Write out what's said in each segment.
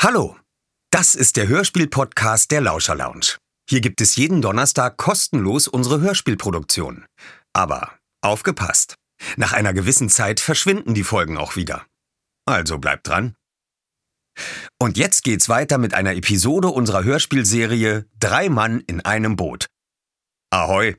Hallo, das ist der Hörspiel-Podcast der Lauscher Lounge. Hier gibt es jeden Donnerstag kostenlos unsere Hörspielproduktion. Aber aufgepasst, nach einer gewissen Zeit verschwinden die Folgen auch wieder. Also bleibt dran. Und jetzt geht's weiter mit einer Episode unserer Hörspielserie 3 Mann in einem Boot. Ahoi!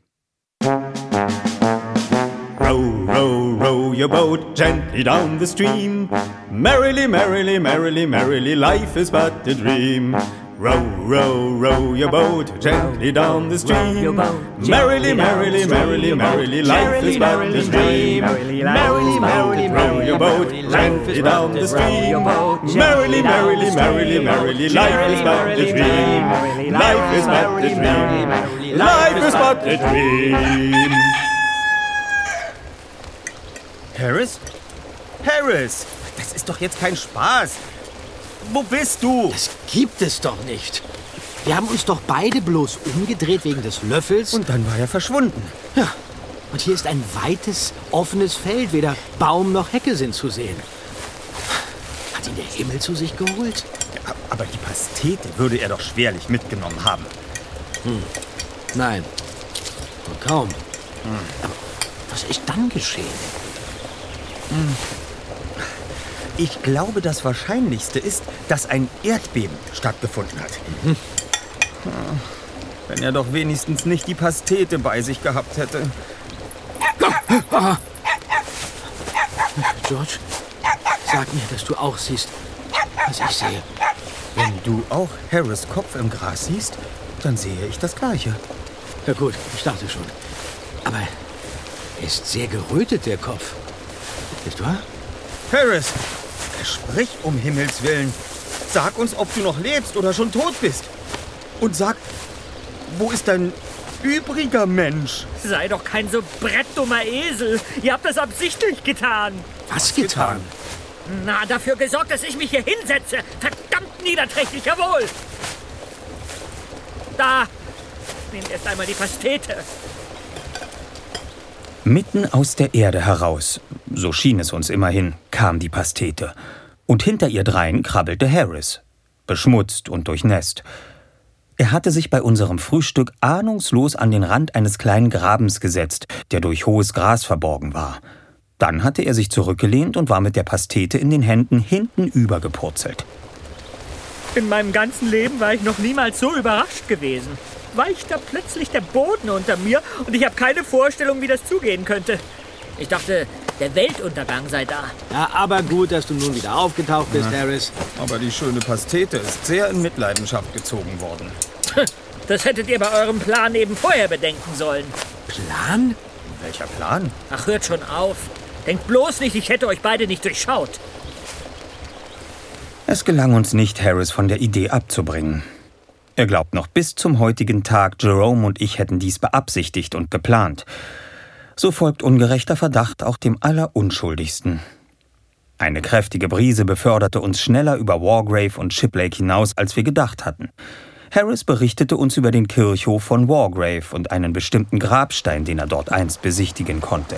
Row, row, row your boat gently down the stream. Merrily, merrily, merrily, merrily, life is but a dream. Row, row, row your boat gently down the stream. Merrily, merrily, merrily, merrily, life is but a dream. Merrily, merrily, row your boat gently down the stream. Merrily, merrily, merrily, merrily, life is but a dream. Life is but a dream. Life is but a dream. Harris? Harris! Das ist doch jetzt kein Spaß. Wo bist du? Das gibt es doch nicht. Wir haben uns doch beide bloß umgedreht wegen des Löffels. Und dann war er verschwunden. Ja, und hier ist ein weites, offenes Feld. Weder Baum noch Hecke sind zu sehen. Hat ihn der Himmel zu sich geholt? Ja, aber die Pastete würde er doch schwerlich mitgenommen haben. Nein, wohl kaum. Aber was ist dann geschehen? Ich glaube, das Wahrscheinlichste ist, dass ein Erdbeben stattgefunden hat. Wenn er doch wenigstens nicht die Pastete bei sich gehabt hätte. George, sag mir, dass du auch siehst, was ich sehe. Wenn du auch Harris' Kopf im Gras siehst, dann sehe ich das Gleiche. Ja gut, ich dachte schon. Aber er ist sehr gerötet, der Kopf. Nicht wahr? Harris, sprich um Himmels Willen. Sag uns, ob du noch lebst oder schon tot bist. Und sag, wo ist dein übriger Mensch? Sei doch kein so brettdummer Esel. Ihr habt das absichtlich getan. Was getan? Na, dafür gesorgt, dass ich mich hier hinsetze. Verdammt niederträchtig, jawohl. Da, nehmt erst einmal die Pastete. Mitten aus der Erde heraus, so schien es uns immerhin, kam die Pastete. Und hinter ihr drein krabbelte Harris, beschmutzt und durchnässt. Er hatte sich bei unserem Frühstück ahnungslos an den Rand eines kleinen Grabens gesetzt, der durch hohes Gras verborgen war. Dann hatte er sich zurückgelehnt und war mit der Pastete in den Händen hinten übergepurzelt. In meinem ganzen Leben war ich noch niemals so überrascht gewesen. Weicht da plötzlich der Boden unter mir und ich habe keine Vorstellung, wie das zugehen könnte. Ich dachte, der Weltuntergang sei da. Ja, aber gut, dass du nun wieder aufgetaucht bist, Harris. Aber die schöne Pastete ist sehr in Mitleidenschaft gezogen worden. Das hättet ihr bei eurem Plan eben vorher bedenken sollen. Plan? Welcher Plan? Ach, hört schon auf. Denkt bloß nicht, ich hätte euch beide nicht durchschaut. Es gelang uns nicht, Harris von der Idee abzubringen. Er glaubt noch bis zum heutigen Tag, Jerome und ich hätten dies beabsichtigt und geplant. So folgt ungerechter Verdacht auch dem Allerunschuldigsten. Eine kräftige Brise beförderte uns schneller über Wargrave und Shiplake hinaus, als wir gedacht hatten. Harris berichtete uns über den Kirchhof von Wargrave und einen bestimmten Grabstein, den er dort einst besichtigen konnte.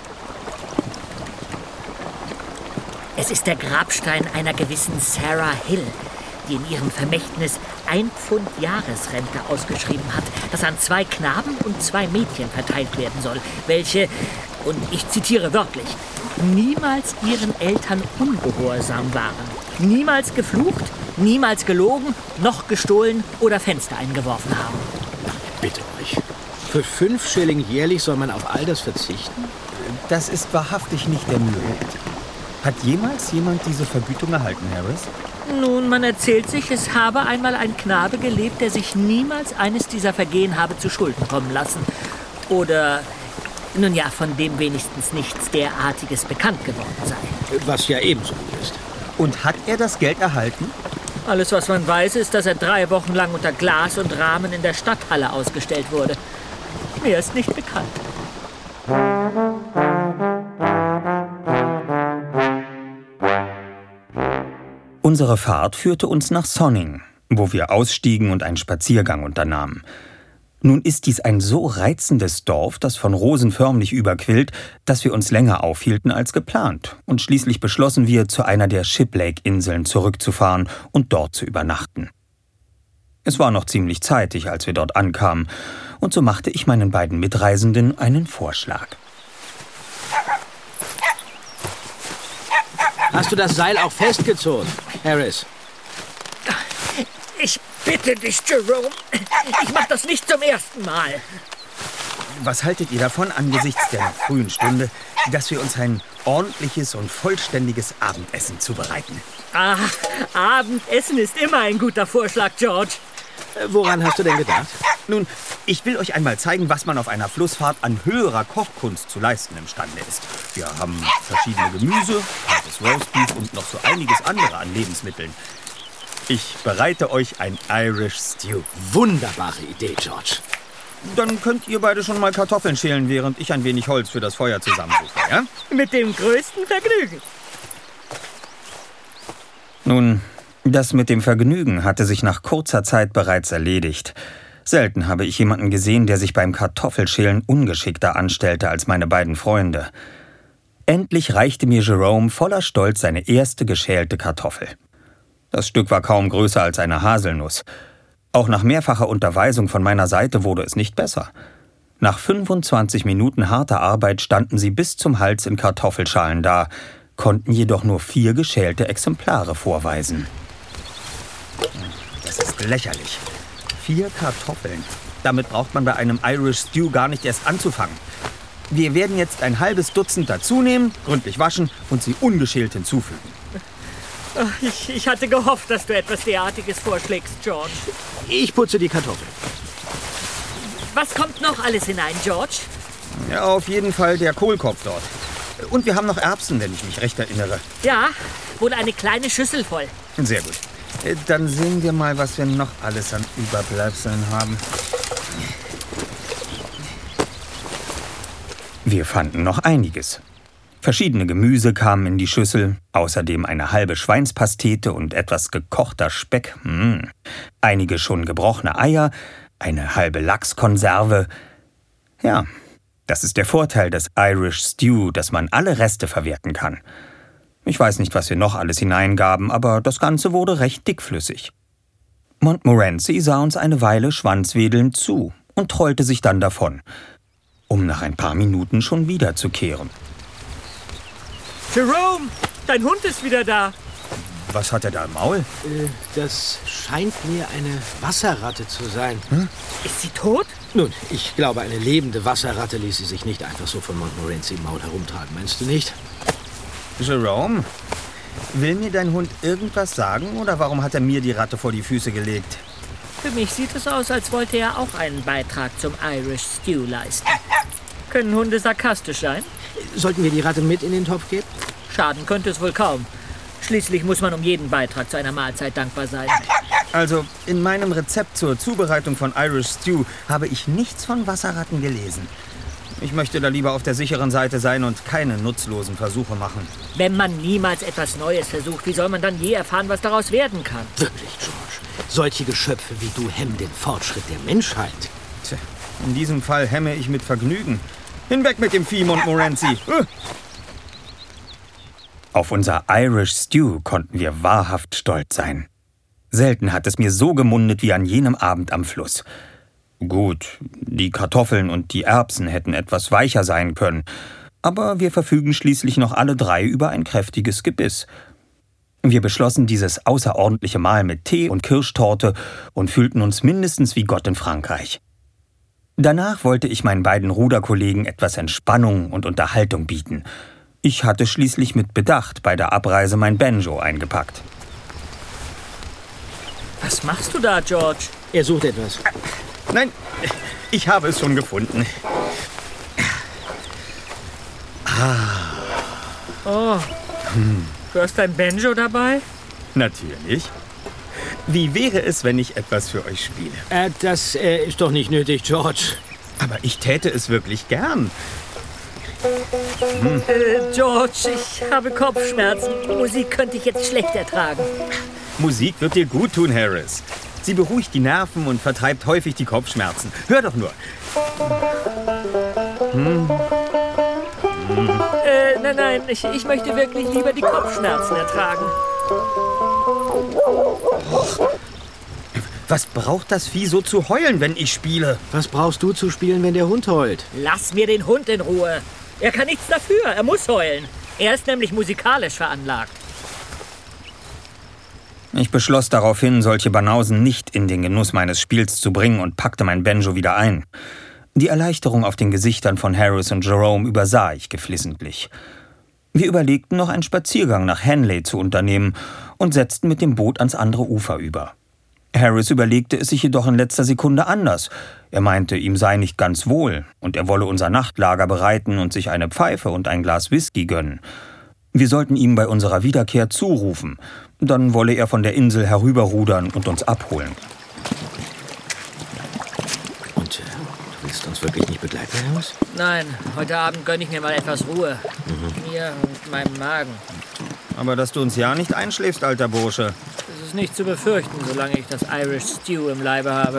Es ist der Grabstein einer gewissen Sarah Hill, die in ihrem Vermächtnis 1 Pfund Jahresrente ausgeschrieben hat, das an 2 Knaben und 2 Mädchen verteilt werden soll, welche, und ich zitiere wörtlich, niemals ihren Eltern ungehorsam waren, niemals geflucht, niemals gelogen, noch gestohlen oder Fenster eingeworfen haben. Bitte euch. Für 5 Schilling jährlich soll man auf all das verzichten? Das ist wahrhaftig nicht der Mühe wert. Hat jemals jemand diese Vergütung erhalten, Harris? Nun, man erzählt sich, es habe einmal ein Knabe gelebt, der sich niemals eines dieser Vergehen habe zu Schulden kommen lassen. Oder, nun ja, von dem wenigstens nichts derartiges bekannt geworden sei. Was ja ebenso gut ist. Und hat er das Geld erhalten? Alles, was man weiß, ist, dass er 3 Wochen lang unter Glas und Rahmen in der Stadthalle ausgestellt wurde. Mehr ist nicht bekannt. Unsere Fahrt führte uns nach Sonning, wo wir ausstiegen und einen Spaziergang unternahmen. Nun ist dies ein so reizendes Dorf, das von Rosen förmlich überquillt, dass wir uns länger aufhielten als geplant. Und schließlich beschlossen wir, zu einer der Shiplake-Inseln zurückzufahren und dort zu übernachten. Es war noch ziemlich zeitig, als wir dort ankamen, und so machte ich meinen beiden Mitreisenden einen Vorschlag. Hast du das Seil auch festgezogen, Harris? Ich bitte dich, Jerome. Ich mach das nicht zum ersten Mal. Was haltet ihr davon, angesichts der frühen Stunde, dass wir uns ein ordentliches und vollständiges Abendessen zubereiten? Ach, Abendessen ist immer ein guter Vorschlag, George. Woran hast du denn gedacht? Nun, ich will euch einmal zeigen, was man auf einer Flussfahrt an höherer Kochkunst zu leisten imstande ist. Wir haben verschiedene Gemüse, hartes Roastbeef und noch so einiges andere an Lebensmitteln. Ich bereite euch ein Irish Stew. Wunderbare Idee, George. Dann könnt ihr beide schon mal Kartoffeln schälen, während ich ein wenig Holz für das Feuer zusammensuche, ja? Mit dem größten Vergnügen. Nun, das mit dem Vergnügen hatte sich nach kurzer Zeit bereits erledigt. Selten habe ich jemanden gesehen, der sich beim Kartoffelschälen ungeschickter anstellte als meine beiden Freunde. Endlich reichte mir Jerome voller Stolz seine erste geschälte Kartoffel. Das Stück war kaum größer als eine Haselnuss. Auch nach mehrfacher Unterweisung von meiner Seite wurde es nicht besser. Nach 25 Minuten harter Arbeit standen sie bis zum Hals in Kartoffelschalen da, konnten jedoch nur 4 geschälte Exemplare vorweisen. Das ist lächerlich. 4 Kartoffeln. Damit braucht man bei einem Irish Stew gar nicht erst anzufangen. Wir werden jetzt ein halbes Dutzend dazunehmen, gründlich waschen und sie ungeschält hinzufügen. Ich hatte gehofft, dass du etwas derartiges vorschlägst, George. Ich putze die Kartoffeln. Was kommt noch alles hinein, George? Ja, auf jeden Fall der Kohlkopf dort. Und wir haben noch Erbsen, wenn ich mich recht erinnere. Ja, wohl eine kleine Schüssel voll. Sehr gut. Dann sehen wir mal, was wir noch alles an Überbleibseln haben. Wir fanden noch einiges. Verschiedene Gemüse kamen in die Schüssel, außerdem eine halbe Schweinspastete und etwas gekochter Speck. Einige schon gebrochene Eier, eine halbe Lachskonserve. Ja, das ist der Vorteil des Irish Stew, dass man alle Reste verwerten kann. Ich weiß nicht, was wir noch alles hineingaben, aber das Ganze wurde recht dickflüssig. Montmorency sah uns eine Weile schwanzwedelnd zu und trollte sich dann davon, um nach ein paar Minuten schon wiederzukehren. Jerome, dein Hund ist wieder da. Was hat er da im Maul? Das scheint mir eine Wasserratte zu sein. Ist sie tot? Nun, ich glaube, eine lebende Wasserratte ließ sie sich nicht einfach so von Montmorency im Maul herumtragen. Meinst du nicht? Jerome, will mir dein Hund irgendwas sagen oder warum hat er mir die Ratte vor die Füße gelegt? Für mich sieht es aus, als wollte er auch einen Beitrag zum Irish Stew leisten. Können Hunde sarkastisch sein? Sollten wir die Ratte mit in den Topf geben? Schaden könnte es wohl kaum. Schließlich muss man um jeden Beitrag zu einer Mahlzeit dankbar sein. Also, in meinem Rezept zur Zubereitung von Irish Stew habe ich nichts von Wasserratten gelesen. Ich möchte da lieber auf der sicheren Seite sein und keine nutzlosen Versuche machen. Wenn man niemals etwas Neues versucht, wie soll man dann je erfahren, was daraus werden kann? Wirklich, George. Solche Geschöpfe wie du hemmen den Fortschritt der Menschheit. Tja, in diesem Fall hemme ich mit Vergnügen. Hinweg mit dem Vieh, Montmorency! Auf unser Irish Stew konnten wir wahrhaft stolz sein. Selten hat es mir so gemundet wie an jenem Abend am Fluss. Gut, die Kartoffeln und die Erbsen hätten etwas weicher sein können, aber wir verfügen schließlich noch alle 3 über ein kräftiges Gebiss. Wir beschlossen dieses außerordentliche Mahl mit Tee und Kirschtorte und fühlten uns mindestens wie Gott in Frankreich. Danach wollte ich meinen beiden Ruderkollegen etwas Entspannung und Unterhaltung bieten. Ich hatte schließlich mit Bedacht bei der Abreise mein Banjo eingepackt. Was machst du da, George? Er sucht etwas. Nein, ich habe es schon gefunden. Oh, du hast dein Banjo dabei? Natürlich. Wie wäre es, wenn ich etwas für euch spiele? Das ist doch nicht nötig, George. Aber ich täte es wirklich gern. George, ich habe Kopfschmerzen. Musik könnte ich jetzt schlecht ertragen. Musik wird dir gut tun, Harris. Sie beruhigt die Nerven und vertreibt häufig die Kopfschmerzen. Hör doch nur. Nein, ich möchte wirklich lieber die Kopfschmerzen ertragen. Was braucht das Vieh so zu heulen, wenn ich spiele? Was brauchst du zu spielen, wenn der Hund heult? Lass mir den Hund in Ruhe. Er kann nichts dafür, er muss heulen. Er ist nämlich musikalisch veranlagt. Ich beschloss daraufhin, solche Banausen nicht in den Genuss meines Spiels zu bringen und packte mein Banjo wieder ein. Die Erleichterung auf den Gesichtern von Harris und Jerome übersah ich geflissentlich. Wir überlegten, noch einen Spaziergang nach Henley zu unternehmen und setzten mit dem Boot ans andere Ufer über. Harris überlegte es sich jedoch in letzter Sekunde anders. Er meinte, ihm sei nicht ganz wohl und er wolle unser Nachtlager bereiten und sich eine Pfeife und ein Glas Whisky gönnen. Wir sollten ihm bei unserer Wiederkehr zurufen. Dann wolle er von der Insel herüberrudern und uns abholen. Und du willst uns wirklich nicht begleiten, Harris? Nein, heute Abend gönne ich mir mal etwas Ruhe. Mir und meinem Magen. Aber dass du uns ja nicht einschläfst, alter Bursche. Es ist nicht zu befürchten, solange ich das Irish Stew im Leibe habe.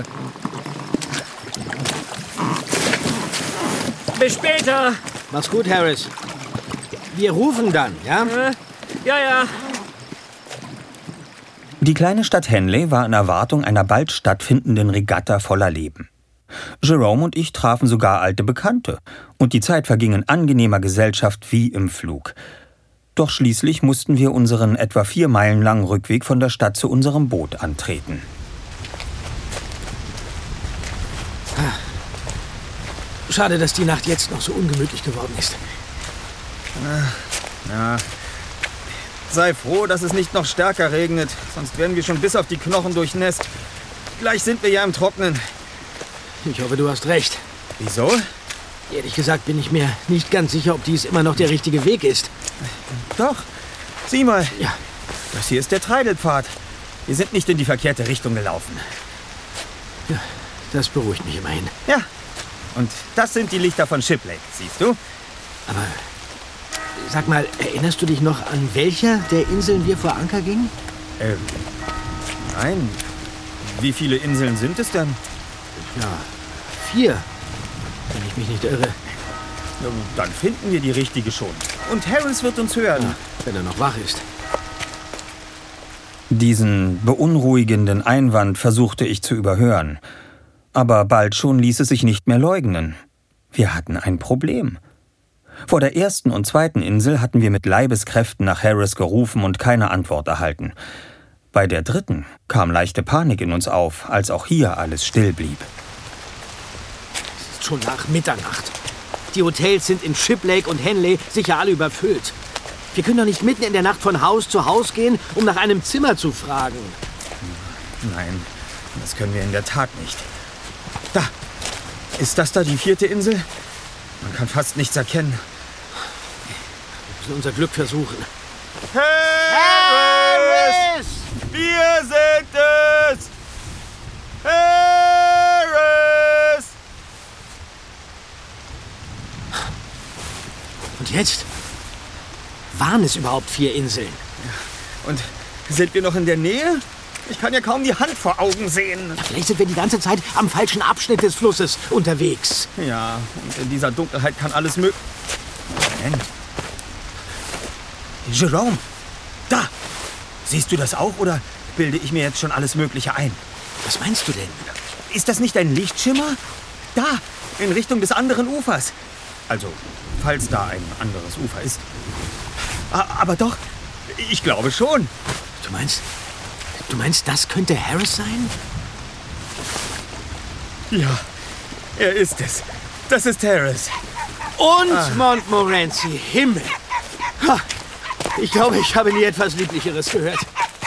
Bis später! Mach's gut, Harris. Wir rufen dann, ja? Ja. Die kleine Stadt Henley war in Erwartung einer bald stattfindenden Regatta voller Leben. Jerome und ich trafen sogar alte Bekannte und die Zeit verging in angenehmer Gesellschaft wie im Flug. Doch schließlich mussten wir unseren etwa 4 Meilen langen Rückweg von der Stadt zu unserem Boot antreten. Schade, dass die Nacht jetzt noch so ungemütlich geworden ist. Ja. Sei froh, dass es nicht noch stärker regnet, sonst wären wir schon bis auf die Knochen durchnässt. Gleich sind wir ja im Trocknen. Ich hoffe, du hast recht. Wieso? Ehrlich gesagt bin ich mir nicht ganz sicher, ob dies immer noch der richtige Weg ist. Doch, sieh mal. Ja. Das hier ist der Treidelpfad. Wir sind nicht in die verkehrte Richtung gelaufen. Ja, das beruhigt mich immerhin. Ja, und das sind die Lichter von Shiplake, siehst du? Aber sag mal, erinnerst du dich noch, an welcher der Inseln wir vor Anker gingen? Nein. Wie viele Inseln sind es denn? Ja, 4, wenn ich mich nicht irre. Ja, dann finden wir die richtige schon. Und Harris wird uns hören. Ja, wenn er noch wach ist. Diesen beunruhigenden Einwand versuchte ich zu überhören. Aber bald schon ließ es sich nicht mehr leugnen. Wir hatten ein Problem. Vor der ersten und zweiten Insel hatten wir mit Leibeskräften nach Harris gerufen und keine Antwort erhalten. Bei der dritten kam leichte Panik in uns auf, als auch hier alles still blieb. Es ist schon nach Mitternacht. Die Hotels sind in Shiplake und Henley sicher alle überfüllt. Wir können doch nicht mitten in der Nacht von Haus zu Haus gehen, um nach einem Zimmer zu fragen. Nein, das können wir in der Tat nicht. Da! Ist das da die 4. Insel? Man kann fast nichts erkennen. Wir müssen unser Glück versuchen. Harris! Wir sind es! Harris! Und jetzt? Waren es überhaupt 4 Inseln? Und sind wir noch in der Nähe? Ich kann ja kaum die Hand vor Augen sehen. Vielleicht sind wir die ganze Zeit am falschen Abschnitt des Flusses unterwegs. Ja, und in dieser Dunkelheit kann alles möglich... Moment. Jerome, da! Siehst du das auch oder bilde ich mir jetzt schon alles Mögliche ein? Was meinst du denn? Ist das nicht ein Lichtschimmer? Da, in Richtung des anderen Ufers. Also, falls da ein anderes Ufer ist. Aber doch, ich glaube schon. Du meinst, das könnte Harris sein? Ja, er ist es. Das ist Harris. Und Montmorency, Himmel. Ha, ich glaube, ich habe nie etwas Lieblicheres gehört.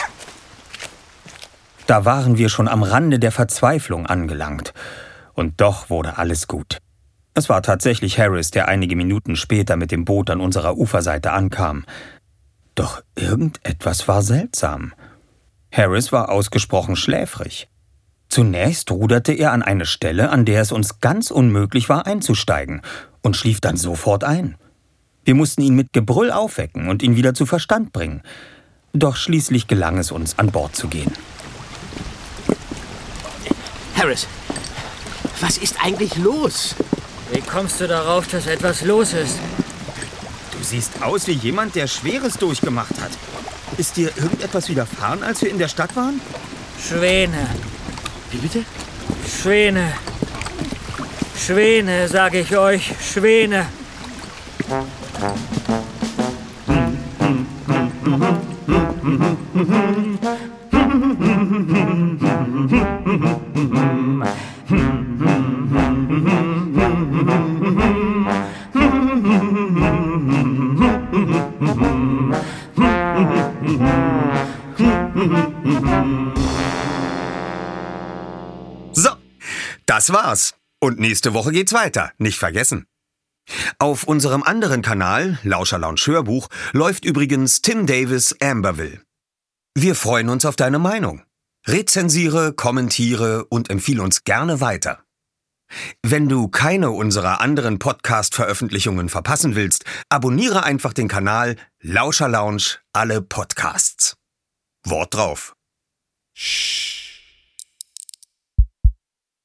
Da waren wir schon am Rande der Verzweiflung angelangt. Und doch wurde alles gut. Es war tatsächlich Harris, der einige Minuten später mit dem Boot an unserer Uferseite ankam. Doch irgendetwas war seltsam. Harris war ausgesprochen schläfrig. Zunächst ruderte er an eine Stelle, an der es uns ganz unmöglich war, einzusteigen, und schlief dann sofort ein. Wir mussten ihn mit Gebrüll aufwecken und ihn wieder zu Verstand bringen. Doch schließlich gelang es uns, an Bord zu gehen. Harris, was ist eigentlich los? Wie kommst du darauf, dass etwas los ist? Du siehst aus wie jemand, der Schweres durchgemacht hat. Ist dir irgendetwas widerfahren, als wir in der Stadt waren? Schwäne. Wie bitte? Schwäne. Schwäne, sage ich euch. Schwäne. So, das war's. Und nächste Woche geht's weiter, nicht vergessen. Auf unserem anderen Kanal, Lauscher Lounge Hörbuch, läuft übrigens Tim Davis Amberville. Wir freuen uns auf deine Meinung. Rezensiere, kommentiere und empfehle uns gerne weiter. Wenn du keine unserer anderen Podcast-Veröffentlichungen verpassen willst, abonniere einfach den Kanal Lauscher Lounge alle Podcasts. Wort drauf.